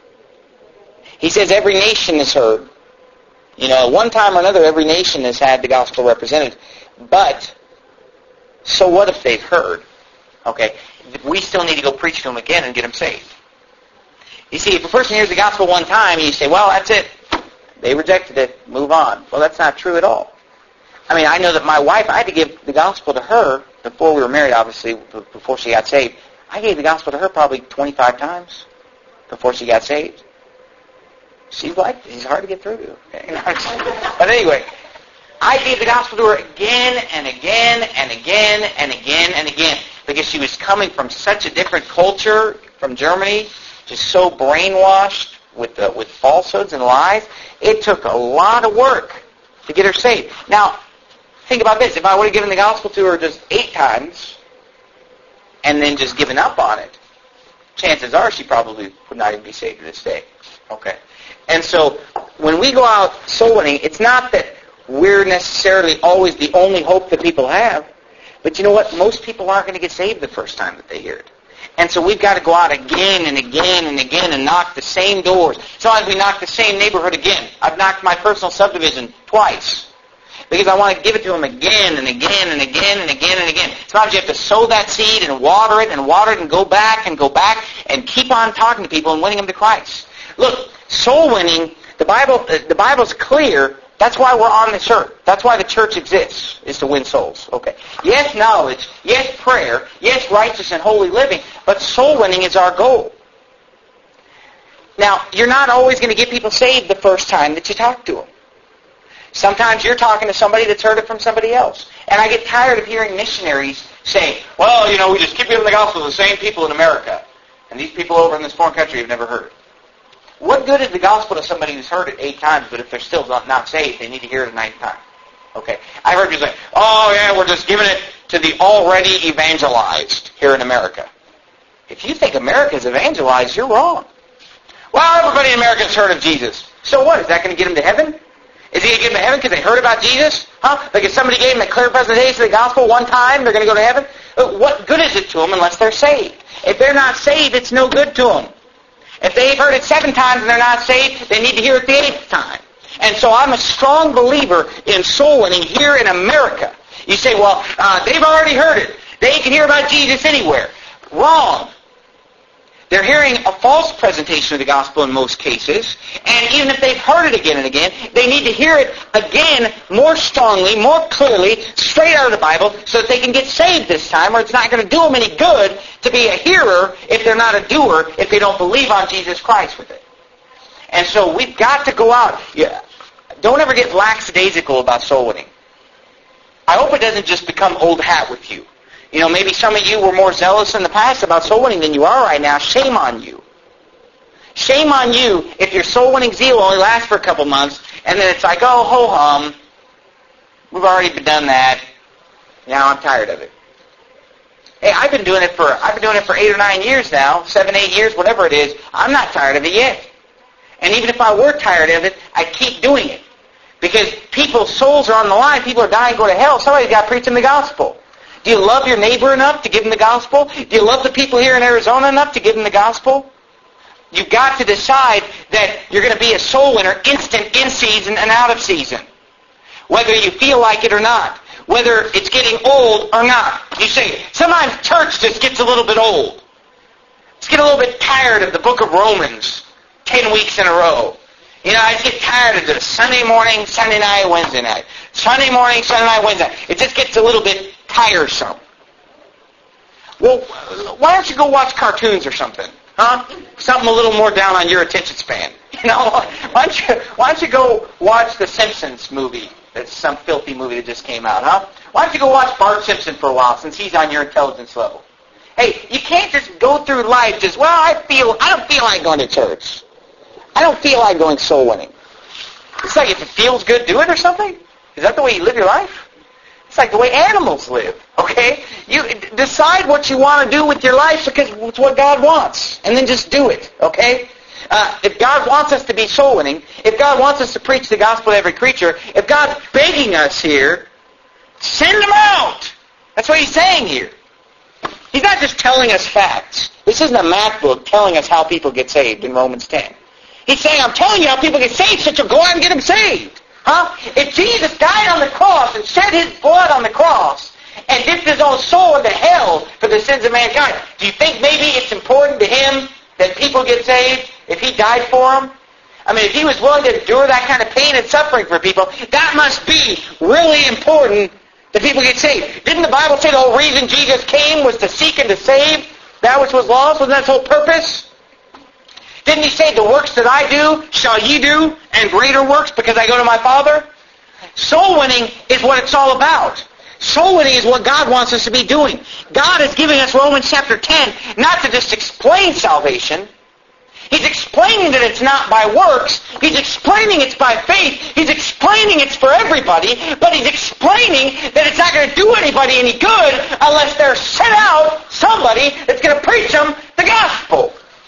He says every nation has heard. You know, at one time or another, every nation has had the gospel represented. But, so what if they've heard? Okay, we still need to go preach to them again and get them saved. You see, if a person hears the gospel one time, you say, well, that's it. They rejected it. Move on. Well, that's not true at all. I mean, I know that my wife, I had to give the gospel to her before we were married, obviously, before she got saved. I gave the gospel to her probably 25 times before she got saved. She's hard to get through to. Okay? But anyway, I gave the gospel to her again and again and again and again and again because she was coming from such a different culture from Germany, just so brainwashed with falsehoods and lies. It took a lot of work to get her saved. Now, think about this. If I would have given the gospel to her just 8 times and then just given up on it, chances are she probably would not even be saved to this day. Okay. And so when we go out soul winning, it's not that we're necessarily always the only hope that people have. But you know what? Most people aren't going to get saved the first time that they hear it. And so we've got to go out again and again and again and knock the same doors. Sometimes we knock the same neighborhood again. I've knocked my personal subdivision twice because I want to give it to them again and again and again and again and again. Sometimes you have to sow that seed and water it and go back and keep on talking to people and winning them to Christ. Look, soul winning, The Bible's clear. That's why we're on this earth. That's why the church exists, is to win souls. Okay. Yes, knowledge. Yes, prayer. Yes, righteous and holy living. But soul winning is our goal. Now, you're not always going to get people saved the first time that you talk to them. Sometimes you're talking to somebody that's heard it from somebody else. And I get tired of hearing missionaries say, well, we just keep giving the gospel to the same people in America. And these people over in this foreign country have never heard it. What good is the gospel to somebody who's heard it 8 times, but if they're still not saved, they need to hear it a 9th time? Okay. I heard you say, oh, yeah, we're just giving it to the already evangelized here in America. If you think America's evangelized, you're wrong. Well, everybody in America has heard of Jesus. So what? Is that going to get them to heaven? Is he going to get them to heaven because they heard about Jesus? Huh? Like if somebody gave them a clear presentation of the gospel one time, they're going to go to heaven? What good is it to them unless they're saved? If they're not saved, it's no good to them. If they've heard it 7 times and they're not saved, they need to hear it the 8th time. And so I'm a strong believer in soul winning here in America. You say, well, they've already heard it. They can hear about Jesus anywhere. Wrong. They're hearing a false presentation of the gospel in most cases, and even if they've heard it again and again, they need to hear it again more strongly, more clearly, straight out of the Bible, so that they can get saved this time, or it's not going to do them any good to be a hearer if they're not a doer, if they don't believe on Jesus Christ with it. And so we've got to go out. Yeah. Don't ever get lackadaisical about soul winning. I hope it doesn't just become old hat with you. Maybe some of you were more zealous in the past about soul winning than you are right now. Shame on you. Shame on you if your soul winning zeal only lasts for a couple months, and then it's like, oh, ho-hum, we've already done that. Now I'm tired of it. Hey, I've been doing it for 8 or 9 years now, 7, 8 years, whatever it is. I'm not tired of it yet. And even if I were tired of it, I'd keep doing it. Because people's souls are on the line. People are dying to go to hell. Somebody's got to preach them the gospel. Do you love your neighbor enough to give them the gospel? Do you love the people here in Arizona enough to give them the gospel? You've got to decide that you're going to be a soul winner instant, in season and out of season. Whether you feel like it or not. Whether it's getting old or not. You see, sometimes church just gets a little bit old. Let's get a little bit tired of the book of Romans 10 weeks in a row. I just get tired of this. Sunday morning, Sunday night, Wednesday night. Sunday morning, Sunday night, Wednesday night. It just gets a little bit tiresome. Well, why don't you go watch cartoons or something? Huh? Something a little more down on your attention span. Why don't you go watch the Simpsons movie? That's some filthy movie that just came out, huh? Why don't you go watch Bart Simpson for a while since he's on your intelligence level? Hey, you can't just go through life just, I don't feel like going to church. I don't feel like going soul winning. It's like if it feels good, do it or something? Is that the way you live your life? It's like the way animals live, okay? You decide what you want to do with your life because it's what God wants, and then just do it, okay? If God wants us to be soul winning, if God wants us to preach the gospel to every creature, if God's begging us here, send them out. That's what he's saying here. He's not just telling us facts. This isn't a math book telling us how people get saved in Romans 10. He's saying, I'm telling you how people get saved, so you'll go out and get them saved. Huh? If Jesus died on the cross and shed his blood on the cross and dipped his own soul into hell for the sins of mankind, do you think maybe it's important to him that people get saved if he died for them? I mean, if he was willing to endure that kind of pain and suffering for people, that must be really important that people get saved. Didn't the Bible say the whole reason Jesus came was to seek and to save that which was lost? Wasn't that his whole purpose? Didn't he say, the works that I do shall ye do, and greater works because I go to my Father? Soul winning is what it's all about. Soul winning is what God wants us to be doing. God is giving us Romans chapter 10 not to just explain salvation. He's explaining that it's not by works. He's explaining it's by faith. He's explaining it's for everybody. But he's explaining that it's not going to do anybody any good unless they're sent out somebody that's going to preach them the gospel.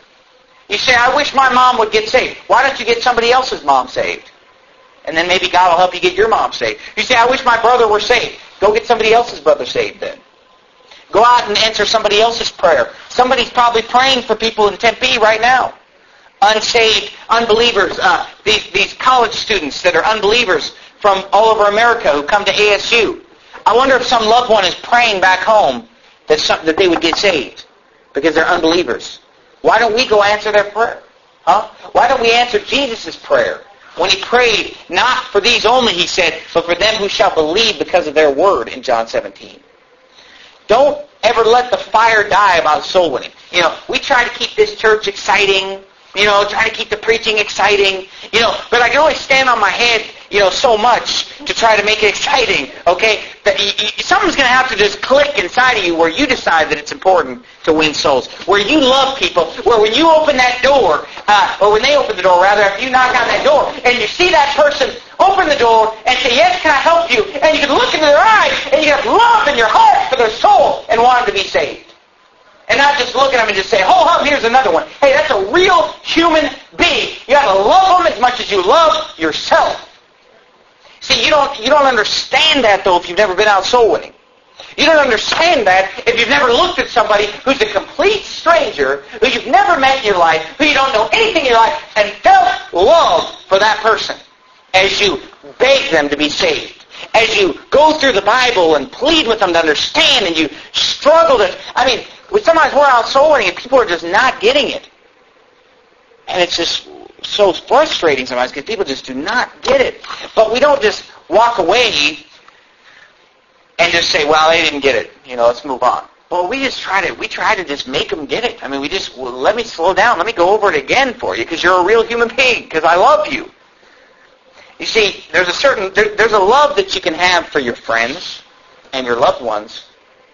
You say, I wish my mom would get saved. Why don't you get somebody else's mom saved? And then maybe God will help you get your mom saved. You say, I wish my brother were saved. Go get somebody else's brother saved then. Go out and answer somebody else's prayer. Somebody's probably praying for people in Tempe right now. Unsaved, unbelievers, these college students that are unbelievers from all over America who come to ASU. I wonder if some loved one is praying back home that they would get saved because they're unbelievers. Why don't we go answer their prayer? Huh? Why don't we answer Jesus' prayer? when he prayed, not for these only, he said, but for them who shall believe because of their word in John 17. Don't ever let the fire die about soul winning. We try to keep this church exciting, try to keep the preaching exciting, but I can only stand on my head, so much to try to make it exciting, okay? That something's going to have to just click inside of you where you decide that it's important to win souls, where you love people, where when you open that door, or when they open the door, rather, after you knock on that door, and you see that person open the door and say, yes, can I help you? And you can look into their eyes, and you have love in your heart for their soul and want them to be saved. And not just look at them and just say, oh, here's another one. Hey, that's a real human being. You got to love them as much as you love yourself. See, you don't understand that, though, if you've never been out soul winning. You don't understand that if you've never looked at somebody who's a complete stranger, who you've never met in your life, who you don't know anything in your life, and felt love for that person as you beg them to be saved. As you go through the Bible and plead with them to understand, and you struggle to... sometimes we're out soul winning and people are just not getting it. And it's just so frustrating sometimes because people just do not get it. But we don't just walk away and just say, well, they didn't get it. Let's move on. Well, we try to just make them get it. Let me slow down. Let me go over it again for you because you're a real human being, because I love you. You see, there's a love that you can have for your friends and your loved ones.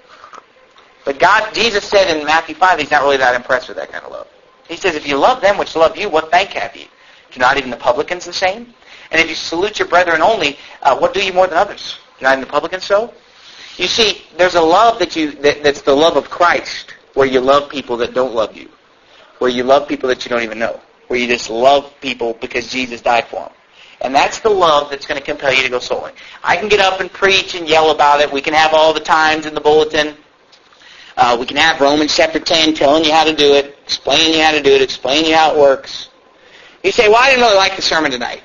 But Jesus said in Matthew 5, he's not really that impressed with that kind of love. He says, if you love them which love you, what thank have ye? Do not even the publicans the same? And if you salute your brethren only, what do you more than others? Do not even the publicans so? You see, there's a love that's the love of Christ, where you love people that don't love you, where you love people that you don't even know, where you just love people because Jesus died for them. And that's the love that's going to compel you to go soul winning. I can get up and preach and yell about it. We can have all the times in the bulletin. We can have Romans chapter 10 telling you how to do it, explaining you how to do it, explaining you how it works. You say, well, I didn't really like the sermon tonight.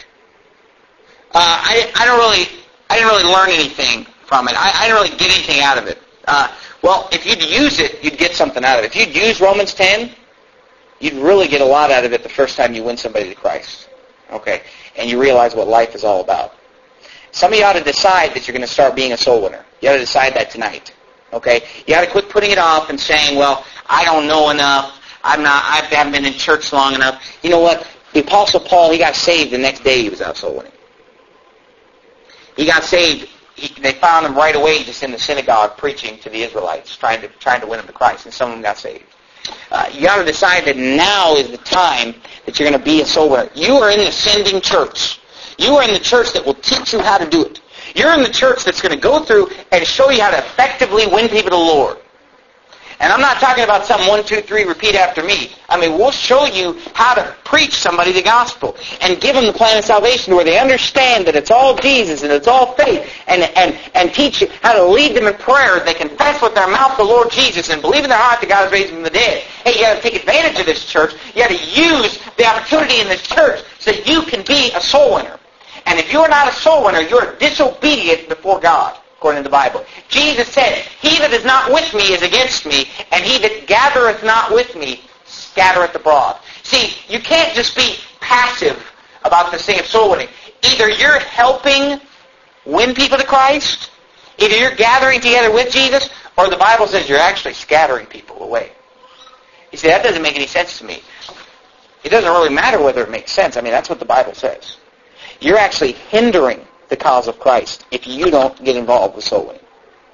I didn't really learn anything from it. I didn't really get anything out of it. Well, if you'd use it, you'd get something out of it. If you'd use Romans 10, you'd really get a lot out of it the first time you win somebody to Christ. Okay? And you realize what life is all about. Some of you ought to decide that you're going to start being a soul winner. You ought to decide that tonight. Okay? You ought to quit putting it off and saying, well, I don't know enough. I haven't been in church long enough. You know what? The Apostle Paul, he got saved the next day he was out soul winning. He got saved. They found him right away just in the synagogue preaching to the Israelites, trying to win them to Christ, and some of them got saved. You got to decide that now is the time that you're going to be a soul winner. You are in the sending church. You are in the church that will teach you how to do it. You're in the church that's going to go through and show you how to effectively win people to the Lord. And I'm not talking about some 1, 2, 3, repeat after me. We'll show you how to preach somebody the gospel and give them the plan of salvation where they understand that it's all Jesus and it's all faith, and teach you how to lead them in prayer. They confess with their mouth the Lord Jesus and believe in their heart that God has raised him from the dead. Hey, you got to take advantage of this church. You got to use the opportunity in this church so that you can be a soul winner. And if you're not a soul winner, you're disobedient before God, according to the Bible. Jesus said, he that is not with me is against me, and he that gathereth not with me scattereth abroad. See, you can't just be passive about this thing of soul winning. Either you're helping win people to Christ, either you're gathering together with Jesus, or the Bible says you're actually scattering people away. You see, that doesn't make any sense to me. It doesn't really matter whether it makes sense. That's what the Bible says. You're actually hindering the cause of Christ if you don't get involved with soul winning.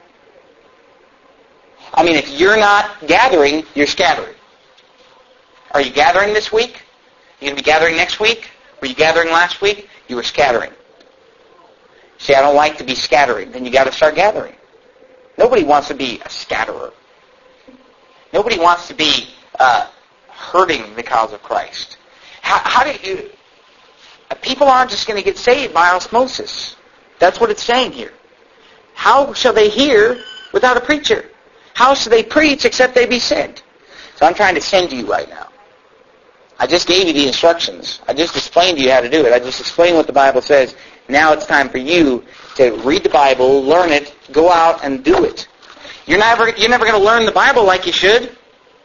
If you're not gathering, you're scattering. Are you gathering this week? You going to be gathering next week? Were you gathering last week? You were scattering. See, I don't like to be scattering. Then you got to start gathering. Nobody wants to be a scatterer. Nobody wants to be hurting the cause of Christ. How do you... People aren't just going to get saved by osmosis. That's what it's saying here. How shall they hear without a preacher? How shall they preach except they be sent? So I'm trying to send you right now. I just gave you the instructions. I just explained to you how to do it. I just explained what the Bible says. Now it's time for you to read the Bible, learn it, go out and do it. You're never going to learn the Bible like you should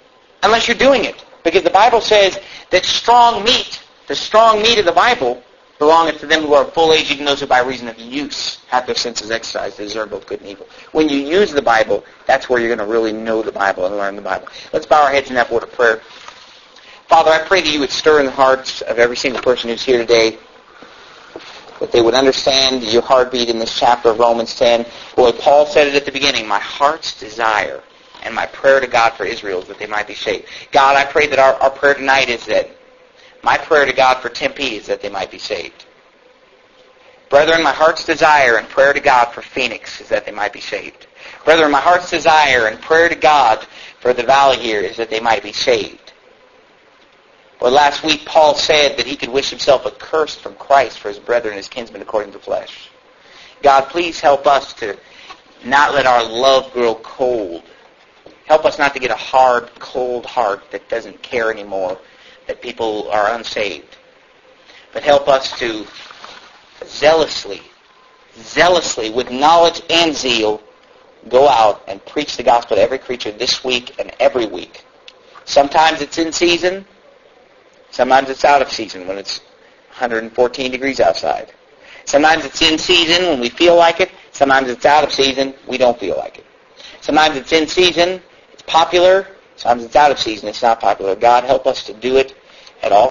unless you're doing it. Because the Bible says that strong meat, the strong meat of the Bible, belongeth to them who are of full age, even those who by reason of use have their senses exercised. They discern both good and evil. When you use the Bible, that's where you're going to really know the Bible and learn the Bible. Let's bow our heads in that word of prayer. Father, I pray that you would stir in the hearts of every single person who's here today, that they would understand your heartbeat in this chapter of Romans 10. Lord, Paul said it at the beginning, my heart's desire and my prayer to God for Israel is that they might be saved. God, I pray that our prayer tonight is that my prayer to God for Tempe is that they might be saved. Brethren, my heart's desire and prayer to God for Phoenix is that they might be saved. Brethren, my heart's desire and prayer to God for the valley here is that they might be saved. Well, last week Paul said that he could wish himself accursed from Christ for his brethren and his kinsmen according to the flesh. God, please help us to not let our love grow cold. Help us not to get a hard, cold heart that doesn't care anymore that people are unsaved. But help us to zealously, with knowledge and zeal, go out and preach the gospel to every creature this week and every week. Sometimes it's in season. Sometimes it's out of season when it's 114 degrees outside. Sometimes it's in season when we feel like it. Sometimes it's out of season, we don't feel like it. Sometimes it's in season, it's popular. Sometimes it's out of season, it's not popular. God, help us to do it at all